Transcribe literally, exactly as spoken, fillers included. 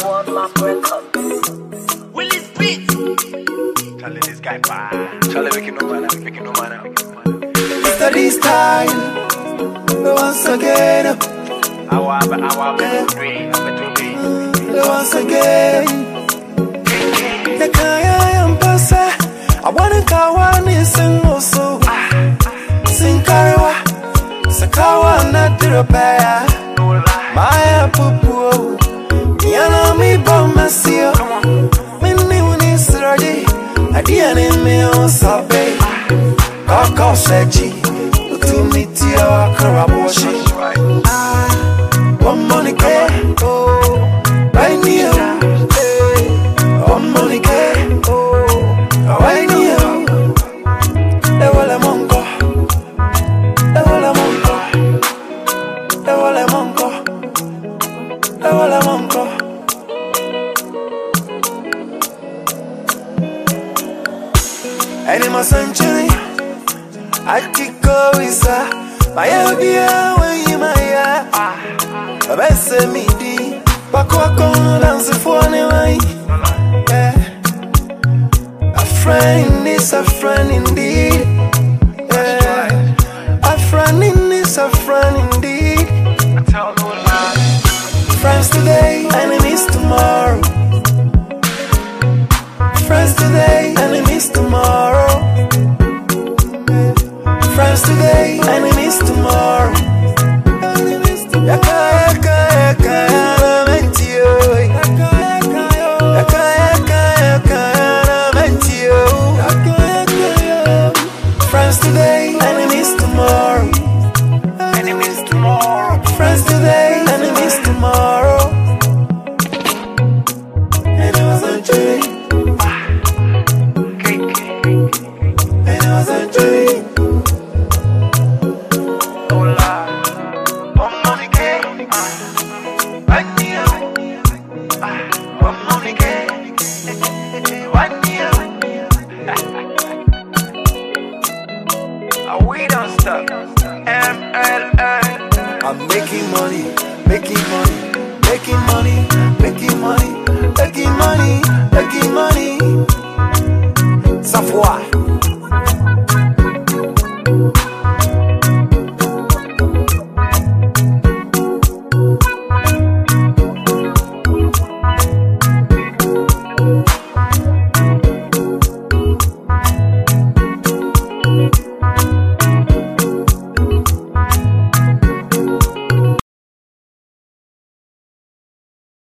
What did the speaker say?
World Map Records. Willis Beat. Charlie, this guy bad. Charlie, making no man, making no man. Study style. Once again. I want, I want to dream, to dream. Once again. The kaya yampasa. I want to go on is also. Sinkarwa. Sakawa na tirapaya. Maya pupu. Yana mi bomasio. Mini unisrodi. Adiane me on sabe. Kaka seji. To meet your karaboshi. One money care. Oh. Right near. One money care. Oh. Right near. The walla monko. The walla monko. The walla monko. The walla monko. Any century, I think go is a my idea when you my a best me di Bakwa dance for anyway. A friend is a friend indeed. Yeah. A friend is a friend indeed. I tell no lie. Friends today, enemies tomorrow. Friends today, enemies tomorrow. Friends today, enemies tomorrow. Yaka yaka yaka yana mentio. Yaka yaka yaka yana mentio. Friends today, enemies tomorrow. Enemies tomorrow. Friends today, enemies tomorrow. And it was a dream. And it was a dream. We don't stop. M L A. I'm making money, making money, making money, making money, making money, making money.